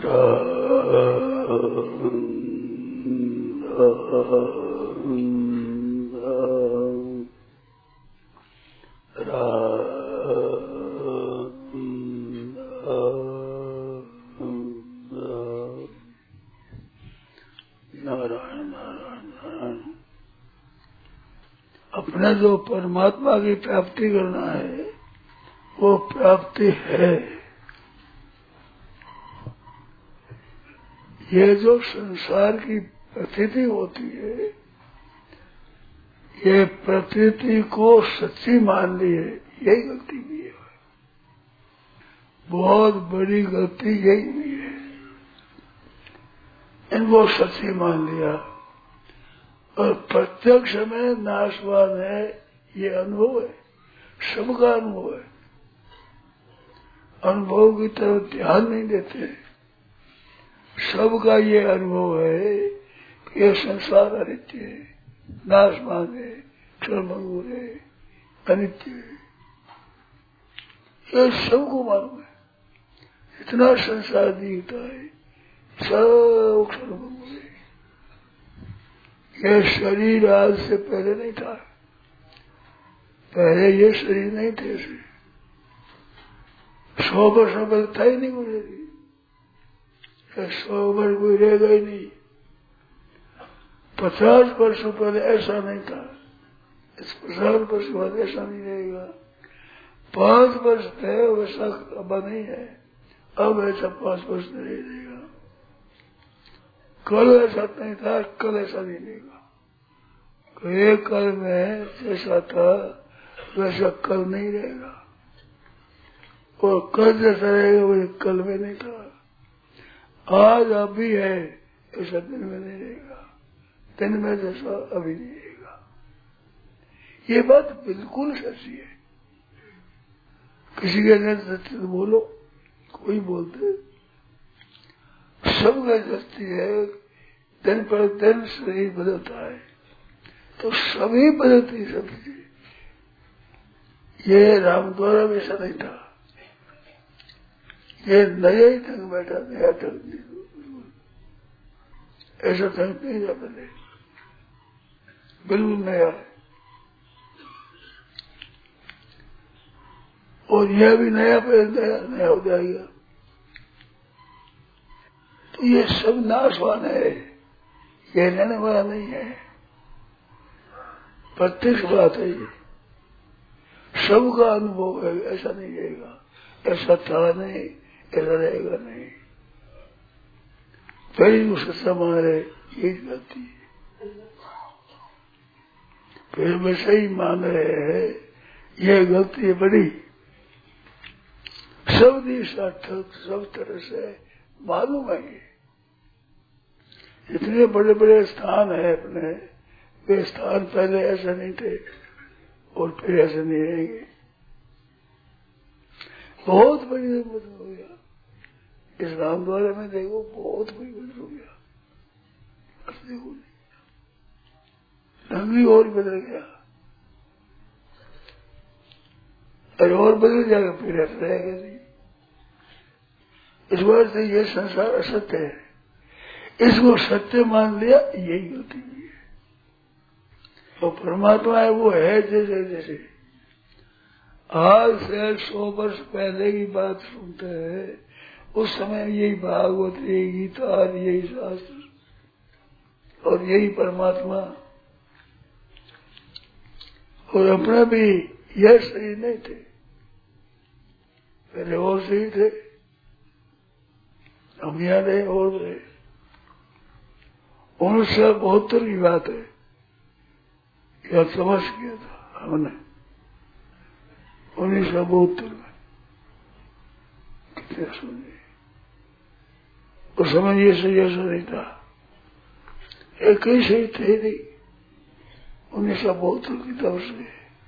अपने जो परमात्मा की प्राप्ति करना है वो प्राप्ति है। ये जो संसार की प्रतीति होती है, ये प्रतीति को सच्ची मान ली है, यही गलती भी है। बहुत बड़ी गलती यही भी है। इनको सच्ची मान लिया और प्रत्यक्ष में नाशवान है, ये अनुभव है, सबका अनुभव है। अनुभव की तरफ ध्यान नहीं देते। सबका ये अनुभव है कि ये संसार अनित्य है, नाशवान है, क्षणभंगुर है, अनित्य है। ये सबको मालूम है। इतना संसार दिखता है, सब क्षणभंगुर है। ये शरीर आज से पहले नहीं था। पहले ये शरीर नहीं थे। 100 वर्ष में था ही नहीं गुजरेगी। 100 वर्ष कोई रहेगा ही नहीं। 50 वर्षों पहले ऐसा नहीं था। इस 50 वर्ष बाद ऐसा नहीं रहेगा। 5 वर्ष थे वैसा अब नहीं है। अब ऐसा 5 वर्ष नहीं रहेगा। कल ऐसा नहीं था, कल ऐसा नहीं रहेगा। एक कल में जैसा था वैसा कल नहीं रहेगा। और कल जैसा रहेगा वो कल में नहीं था। आज अभी है ऐसा दिन में नहीं रहेगा। दिन में जैसा अभी नहीं रहेगा। ये बात बिल्कुल सच्ची है। किसी के सच्ची तो बोलो, कोई बोलते सब सच्ची है। दिन पर दिन शरीर बदलता है तो सभी बदलती सब्जी। ये राम द्वारा में ऐसा नहीं था। ये नया ही ढंग बैठा, नया ढंग नहीं। ऐसा ढंग नहीं था पहले, बिल्कुल नया है। और यह भी नया पे नया हो जाएगा। तो ये सब नाशवान है, ये रहने वाला नहीं है। प्रत्यक्ष बात है ये, सबका अनुभव है। ऐसा नहीं रहेगा, ऐसा था नहीं, ऐसा रहेगा नहीं। फिर उसका समान है, यही गलती है। फिर वैसे ही मान रहे हैं, यह गलती है बड़ी। सब दिशा सब तरह से मालूम है। ये इतने बड़े बड़े स्थान है अपने, वे स्थान पहले ऐसे नहीं थे और फिर ऐसे नहीं रहेंगे। बहुत बड़ी बदल हो गया। इस राम द्वारा में देखो बहुत बड़ी बदल हो गया। देखो ढंग ही और बदल गया। और बदल जाएगा फिर ऐसा रहेगा नहीं। इस बार से ये संसार असत्य है, इसको सत्य मान लिया, यही गलती हुई है। तो परमात्मा है वो है जैसे जैसे। आज से 100 वर्ष पहले की बात सुनते हैं, उस समय यही भागवत, यही गीता, यही शास्त्र और यही परमात्मा। और अपने भी यह सही नहीं थे, पहले और सही थे। हम यहाँ रहे और रहे। 1972 की बात है, यह समझ किया था हमने 1972 में। कितने सुने उस समय ये सही ऐसा नहीं था। एक ही सही थे नहीं 1972 की तरफ से।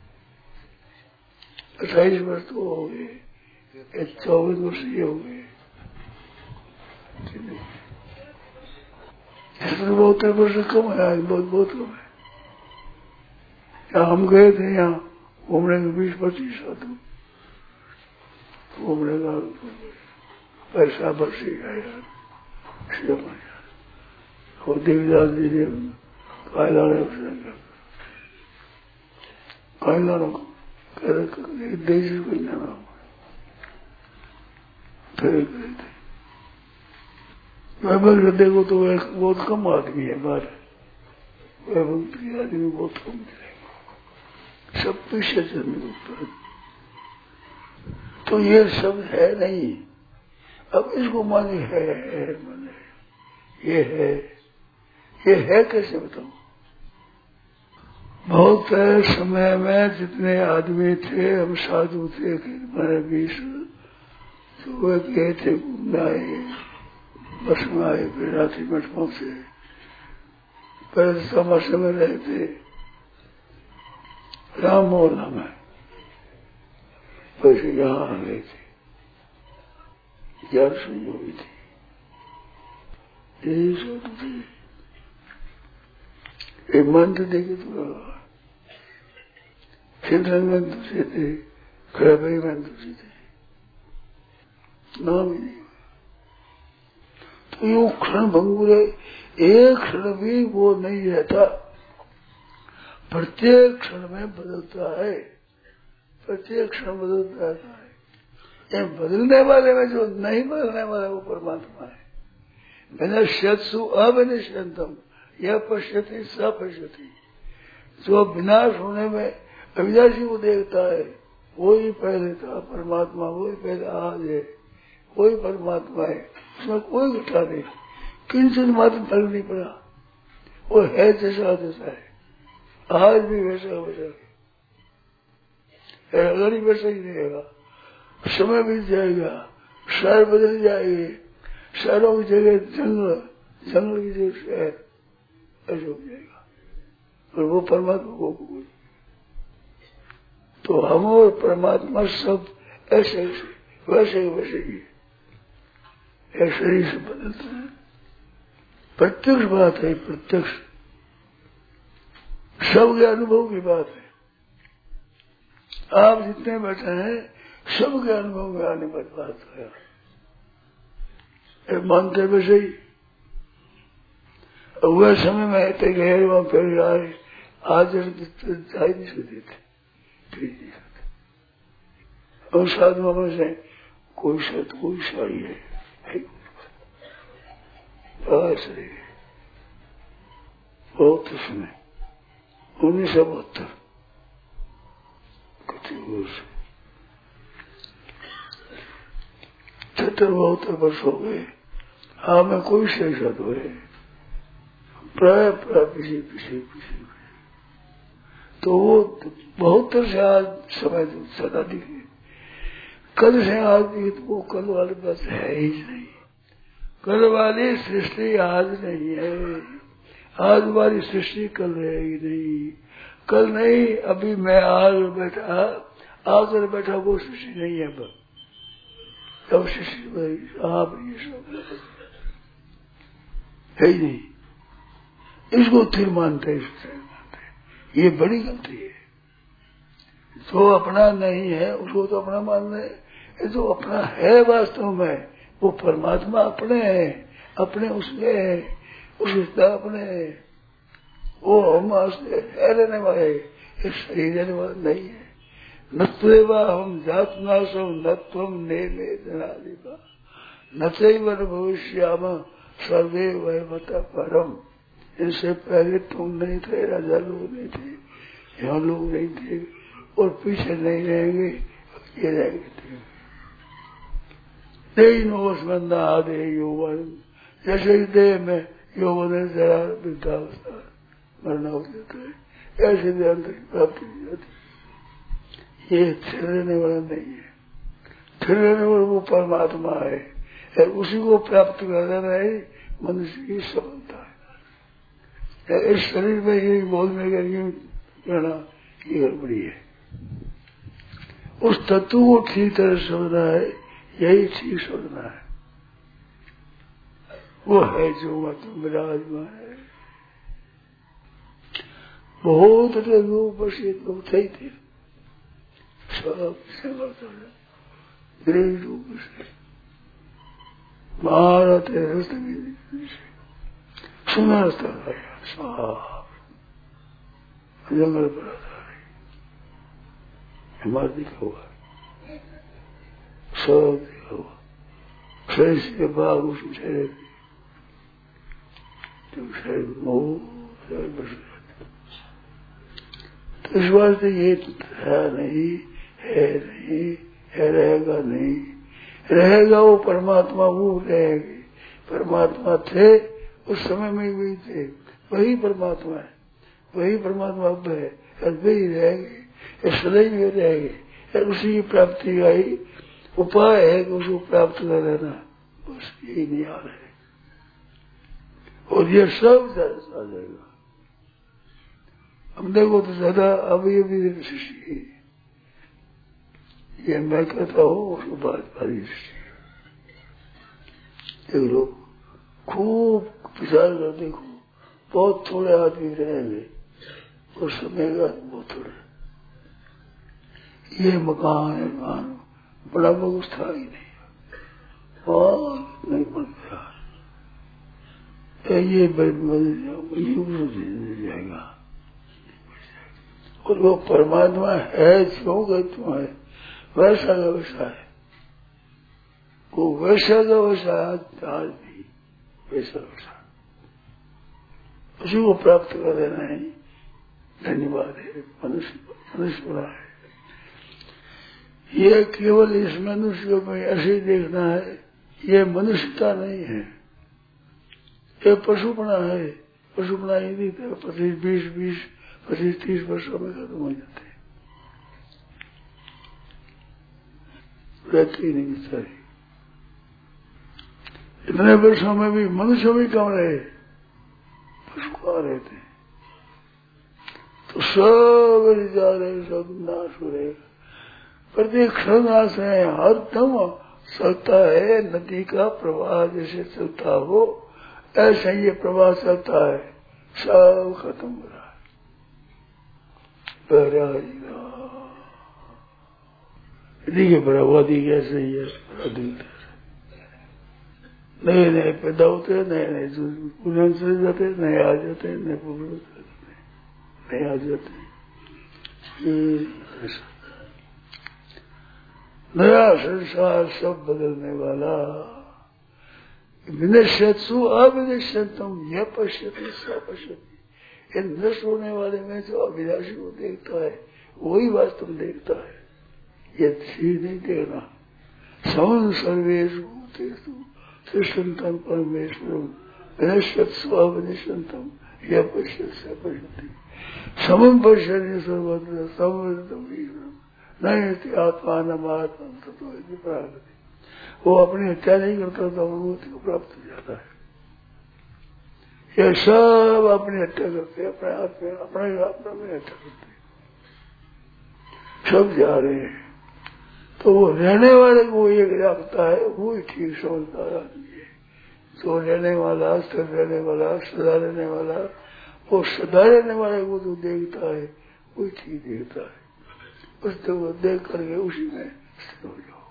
28 वर्ष तो हो गए, 24 वर्ष ये हो गए। इसमें बहुत वर्ष कम है, आज बहुत कम है। हम गए थे यहाँ घूमने के 20-25 साल घूमने का पैसा बरसी गया। देवीदास जी ने कायलानों को देश को जाना फिर वैभव हृदय को तो बहुत कम आदमी है बाहर, वैभव की आदमी बहुत कम मिलेगा, सब पीछे चलने ऊपर। तो ये सब है नहीं, अब इसको माने है माने ये है कैसे बताऊं। बहुत समय में जितने आदमी थे, हम साधु थे हमारे 20, तो वे गए थे घूमने आए, बस में आए, फिर रात्रि मठ पहुंचे, पहले तमाशे में रहे थे राम मोहल्ला में, वैसे यहाँ आ गए थे, 1100 हुई थी, यही सोच थी। एक मंत्र देखे तो चिंतन में दूसरे थे, खड़ाई में दूसरे थे, नाम ही नहीं। तो ये क्षण भंगुर है, एक क्षण भी वो नहीं रहता, प्रत्येक क्षण में बदलता है, प्रत्येक क्षण बदलता रहता है। ये बदलने वाले में जो नहीं बदलने वाला वो परमात्मा है। बिना शतसु अविनश्यंतम यह पश्यति स पश्यति, जो विनाश होने में अविनाशी को देखता है वही पहले था परमात्मा, वही पहले आज है, वही परमात्मा है, उसमें कोई घटा नहीं, किंचित मात्र फर्क नहीं पड़ा, वो है जैसा जैसा है, आज भी वैसा वैसा है, अगर ही वैसा ही रहेगा। समय बीत जाएगा, शहर बदल जाएंगे, शहरों की जगह जंगल, जंगल की जगह शहर, ऐसा हो जाएगा, और वो परमात्मा को कोई। तो हम और परमात्मा सब ऐसे ऐसे वैसे वैसे ही शरीर से बदलते हैं। प्रत्यक्ष बात है, प्रत्यक्ष सबके अनुभव की बात है। आप जितने बैठे हैं सबके अनुभव में आने पर बात है, मानते वैसे ही। वह समय में आते गए वहां फिर आए, आज जा नहीं सकते थे, फिर नहीं सकते। और साधुओं में से कोई सत कोई साड़ी है बहुत समय 1972 72 वर्ष हो गए। हाँ में कोई सही सत हुए प्राय पीछे पीछे पीछे, तो वो बहुत से आज समय सदा दिखे, कल से आज दिखे तो वो कल वाले बस है ही नहीं। कल वाली सृष्टि आज नहीं है, आज वाली सृष्टि कल रहेगी नहीं, कल नहीं, अभी मैं आज बैठा, आकर बैठा वो सृष्टि नहीं है, बस तब सृष्टि आप ये सब है ही नहीं। इसको फिर मानते हैं, ये बड़ी गलती है। जो अपना नहीं है उसको तो अपना मान रहे, ये जो अपना है वास्तव में वो परमात्मा अपने है, अपने उसमें है, उसके अपने है, वो हम है रहने वाले, ये शरीर रहने वाला नहीं है। नत्वेवा हम जात नाशम नत्वम नेमे जनादिवा नचैवर भविष्याम सर्वे वैवता परम। इनसे पहले तुम नहीं थे, राजा लोग नहीं थे, यहाँ लोग नहीं थे, और पीछे नहीं रहेंगे, ये रहेंगे। नोस बंदा आदे यौवन, जैसे देह में यौवन जरा वृद्धावस्था मरना हो जाता है, ऐसे ध्यान तक प्राप्ति हो जाती है। ये स्थिर रहने वाला नहीं है, स्थिर रहने वाला वो परमात्मा है, उसी को प्राप्त करना है मनुष्य की सफलता है। इस शरीर में ये बोलने का कहना ये गड़बड़ी है। उस तत्व को ठीक तरह समझना है, यही ठीक समझना है। वो है जो मत विराजमान है। बहुत लोग बस ये लोग थे, सब गृह रूप से भारत है सुना स्थल आया साफ, जंगल पर हिमालय दिखा हुआ, सब दिखा हुआ, फ्रेश के बाग उसमें ठहरे थे, तो शायद बस तो इस बात से ये है नहीं, है रहेगा नहीं, रहेगा वो परमात्मा, वो रहेगी। परमात्मा थे उस समय में भी थे, वही परमात्मा है, वही परमात्मा अब है, वही रहेगी, सदैव ही रहेगी। उसी की प्राप्ति का ही उपाय है कि उसको प्राप्त कर लेना, बस यही नियाल है। और ये सब आ जाएगा। हम देखो तो ज्यादा अभी सृष्टि, ये मैं कहता हूँ उसको बात भारी सृष्टि। देख लो, खूब विचार कर देखो, बहुत थोड़े आदमी रहेंगे और समय का बहुत थोड़े। ये मकान बड़ा बहुत था ही नहीं, और नहीं बन गया, ये जाएगा। और वो परमात्मा है जो कहते हैं वैसा का वैसा है, वो वैसा का वैसा आज भी वैसा वैसा, उसी को प्राप्त कर देना है। धन्यवाद है, मनुष्य बना है। ये केवल इस मनुष्य में ऐसे देखना है, ये मनुष्यता नहीं है, ये पशुपना है। पशुपना ही नहीं था, 25-30 वर्षों में खत्म हो जाते, रहते ही नहीं बेचारे। इतने वर्षों में भी मनुष्य भी कम रहे, पशु कहाँ रहते, तो सब जा रहे, सब नाश हो रहेगा। प्रत्येक क्षण नाश है, हर दम चलता है। नदी का प्रवाह जैसे चलता हो, ऐसा ये प्रवाह चलता है, सब खत्म हो रहा है। नदी के बराबरी कैसे ही है, नए नए पैदा होते हैं, नए नए पुनः चले जाते, नए आ जाते हैं, नए पुनः नए आ जाते हैं। नया संसार सब बदलने वाला। विनश्यत्सु अविनश्यतम यह पश्यति स पश्यति। इन नष्ट होने वाले में जो अविनाशी को देखता है वही वास्तव देखता है, ये चीज नहीं देखना। समन सर्वेषु भूतेषु तिष्ठन्तं परमेश्वरं विनश्यत्सु अविनश्यतम यह पश्यति स पश्यति। समम पश्यति सर्वत्र समवेदम ईश्वरम नहीं आत्मान आत्मा तत्व प्राप्ति। वो अपनी हत्या नहीं करता तो अनुभूति को प्राप्त हो जाता है। ये सब अपनी हत्या करते हैं, अपने हाथ में अपना में हत्या करते हैं, सब जा रहे हैं। तो वो रहने वाले को एक जागता है, वो ही ठीक समझदार आदमी है। तो रहने वाला, स्थिर रहने वाला, सदा रहने वाला, वो सदा रहने वाले को जो देखता है वही ठीक देखता है। उसको देख करके उसी में स्थिर हो जाओ।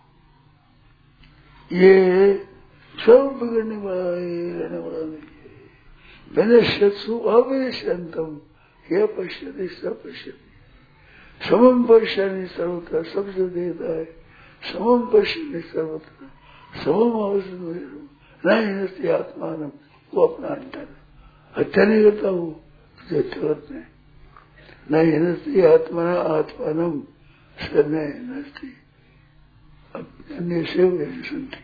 ये सब बिगड़ने वाला है, रहने वाला नहीं है। विनश्यत्सु अविनश्यन्तम यह पश्यति स पश्यति। समम पश्यति सर्वत्र, सबसे देखता है। समम पश्यति सर्वत्र, समम अवश्य नहीं नस्ति आत्मान। वो अपना हत्या नहीं करता, वो हत्या करते हैं। नहीं नस्ति आत्मा आत्मानम सन्ने नस्ति अन्य से संति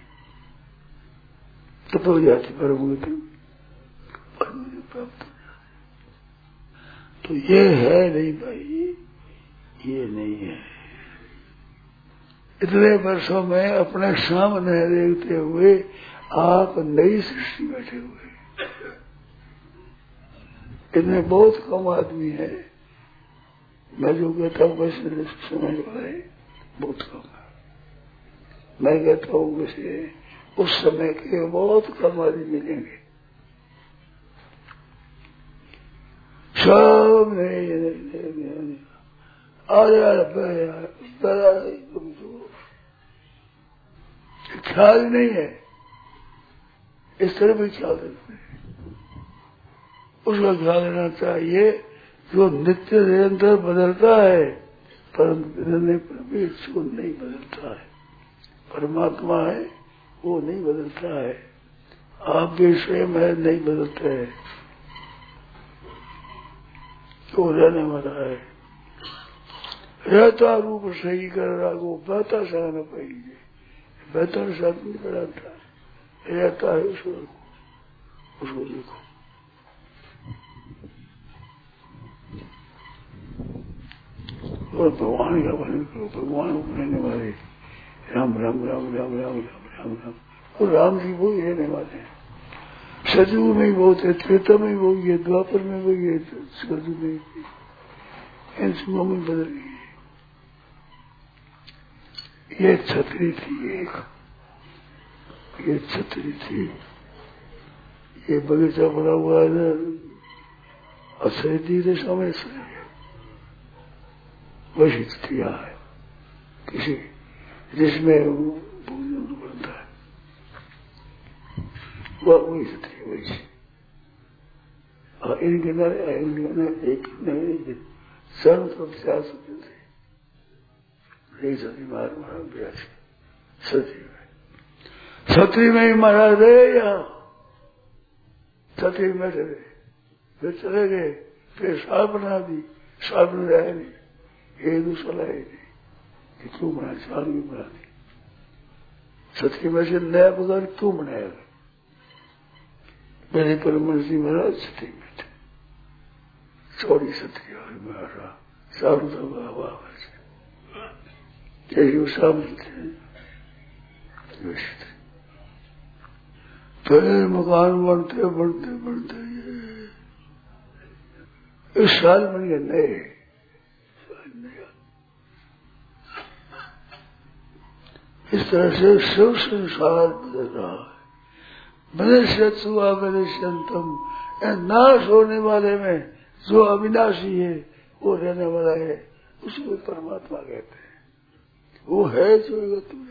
तप हो जाती परम गति प्राप्त हो जाती। तो ये है नहीं भाई, ये नहीं है। इतने वर्षों में अपने सामने देखते हुए आप नई सृष्टि बैठे हुए। इतने बहुत कम आदमी है, मैं जो कहता हूँ वैसे समझ वाले बहुत कम है। मैं कहता हूँ वैसे उस समय के बहुत कम आदमी मिलेंगे। सब नहीं कमजोर, ख्याल नहीं है, इस तरह भी ख्याल रखते हैं। उसका ख्याल रहना चाहिए। जो नित्य निरंतर बदलता है, परंतु जो नहीं बदलता है, परमात्मा है वो नहीं बदलता है। आप भी स्वयं है, नहीं बदलते है, तो रहने वाला है। रहता रूप सही कर रागो बहता सा न पाइए, बेहतर शब्द नहीं कराता, रहता है उसको देखो। और भगवान का वर्णन करो, भगवान को रहने वाले राम राम राम राम राम राम राम राम, और राम जी वो ही रहने वाले हैं। सतयुग में भी बहुत है, त्रेता में भी बहुत है, द्वापर में भी है, सतयुग में भी, इन सबों में बदल गई है। ये छतरी थी एक, ये छतरी थी। ये बगीचा बना हुआ है असैदी दिशा में से वही स्थितिया है किसी जिसमें भोजन बनता है, वह वही स्थिति वही। और इनके नारे एक नहीं सर्व प्रत्याश थे, नहीं सती मारा ब्याज सती में, सती में ही मारा रहे या सती में रहे, फिर चले गए, फिर साल बना दी, साल बन रहे नहीं, ये दूसरा लाए नहीं, क्यों बना, साल क्यों बना दी, सती में से नया बगान क्यों बनाएगा। मेरे परमहंस महाराज सती में थे, चौड़ी सती और महाराज सारू तो यही सामने थे, पहले मकान बनते बनते बनते इस साल में ये नए, इस तरह से सब संसार बदल रहा है। विनश्यंतम, नाश होने वाले में जो अविनाशी है वो रहने वाला है, उसको परमात्मा कहते हैं। वो है जो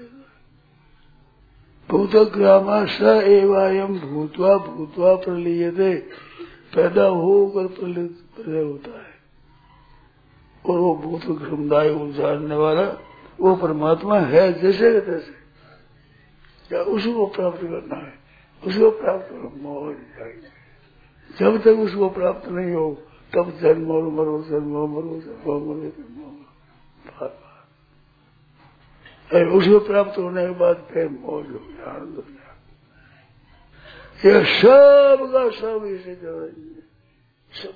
भूतग्रामा स एवायम भूतवा भूतवा प्रलीयते, पैदा होकर प्रलय होता है। और वो भूत समुदाय को जानने वाला वो परमात्मा है जैसे के तैसे, क्या उसको प्राप्त करना है, उसको प्राप्त करो। जब तक उसको प्राप्त नहीं हो तब जन्म और मरो, जन्म मरो, जन्म मरो, जन्म मरो। उसको प्राप्त होने के बाद फिर मौज हो गया, आनंद हो गया। यह सब का सब इसे सब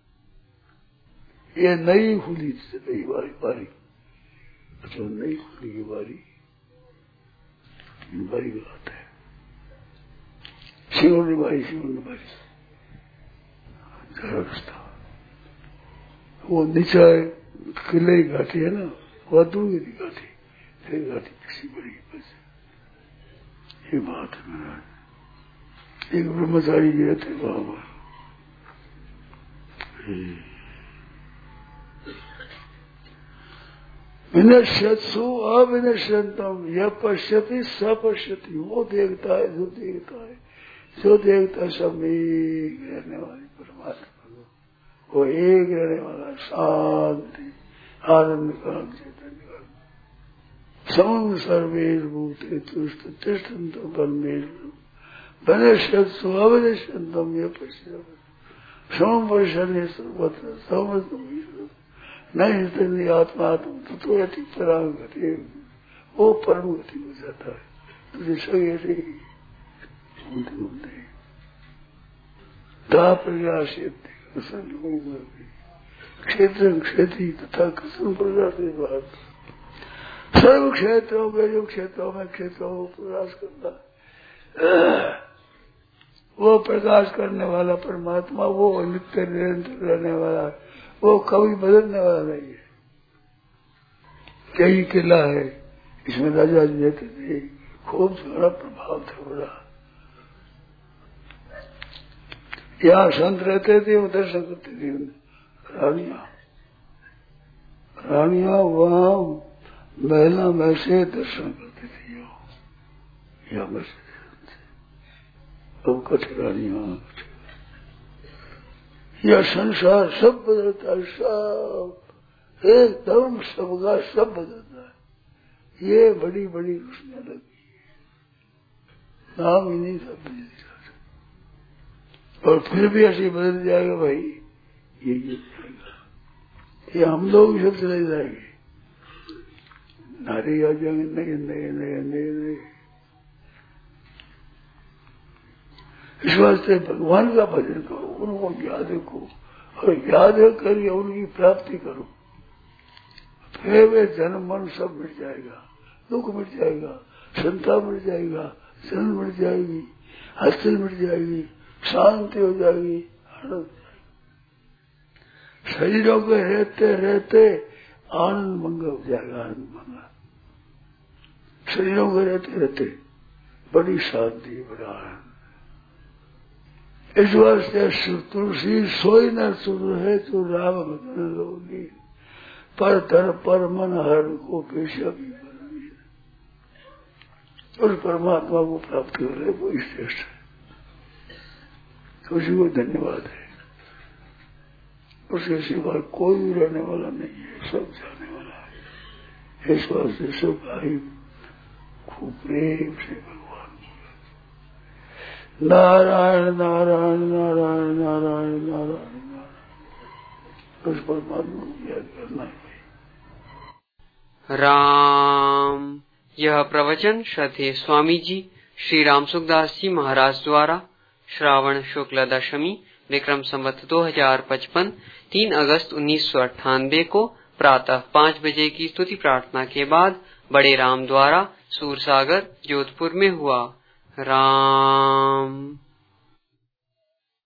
ये नई खुली नई बारी, तो नई खुली की बारी बारी बात है। शिवनी बारी रास्ता वो नीचा किले की घाटी है ना, वह दूर की घाटी, फिर घाटी किसी बड़ी बस ये बात है। महाराज एक ब्रह्मचारी गए थे वहां पर, विनश्यत्सु अविनश्यंतम, यह पश्यति सपश्यति, वो देखता है जो देखता है, जो देखता सब एक रहने वाली परमात्मा को, वो एक रहने वाला शांति आनंद का चैतन्य का समम सर्वेश भूते तुष्ट तिष्ठन्त परमेश विनश्यत्सु अविनश्यंतम यह पश्यति समम पश्यति सर्वत्र समस्तम नहीं स्थिति आत्मा तो अति पराम गति, वो परम गति हो जाता है। तुझे सगे से घूमते घूमते दा प्रयास क्षेत्र क्षेत्री तथा कृष्ण प्रयास बात, सर्व क्षेत्रों में जो क्षेत्रों में क्षेत्रों को प्रयास करता है, वो प्रकाश करने वाला परमात्मा, वो नित्य निरंतर रहने वाला, वो कभी बदलने वाला नहीं है। कई किला है, इसमें राजा जी रहते थे, खूब बड़ा प्रभाव था बड़ा। यहाँ संत रहते थे, वो दर्शन करते थे, रानियां वहाँ महिला में से दर्शन करती थी। यहाँ बस अब कठ रानियां यह संसार सब बदलता है, सब एकदम सबका सब बदलता है। ये बड़ी बड़ी रोशनियां लगी है, नाम ही नहीं सब बदल जाता। और फिर भी ऐसे बदल जाएगा भाई, ये जाएगा, ये हम लोग सब चले जाएंगे, नारे आ जाएंगे नए नए नए नए नए। इस वास्ते भगवान का भजन करो, उनको याद रखो और याद करके उनकी प्राप्ति करो, फिर वे जन्म मन सब मिट जाएगा, दुख मिट जाएगा, संता मिट जाएगा, जन्म मिट जाएगी, हसल मिट जाएगी, शांति हो जाएगी, आनंद। शरीरों के रहते रहते आनंद मंगा हो जाएगा, आनंद मंगा। शरीरों के रहते रहते बड़ी शांति, बड़ा आनंद। इस वास्ते तुलसी सोई न सुर है तो राम भजन लोली, पर धर पर मन हर को पेशा भी बनी। उस परमात्मा को प्राप्त कर ले वो श्रेष्ठ है, तो उसी को धन्यवाद है। उसके सिवा कोई भी रहने वाला नहीं है, सब जाने वाला है। इस वास्ते सब भाई खूब प्रेम से भगवान नारायण नारायण नारायण नारायण नारायण नारायण, उस परमात्मा को याद करना है। राम। यह प्रवचन श्रद्धेय स्वामी जी श्री राम सुखदास जी महाराज द्वारा श्रावण शुक्ल दशमी विक्रम संवत 2055 3 अगस्त 1998 को प्रातः 5 बजे की स्तुति प्रार्थना के बाद बड़े राम द्वारा सूरसागर जोधपुर में हुआ। राम।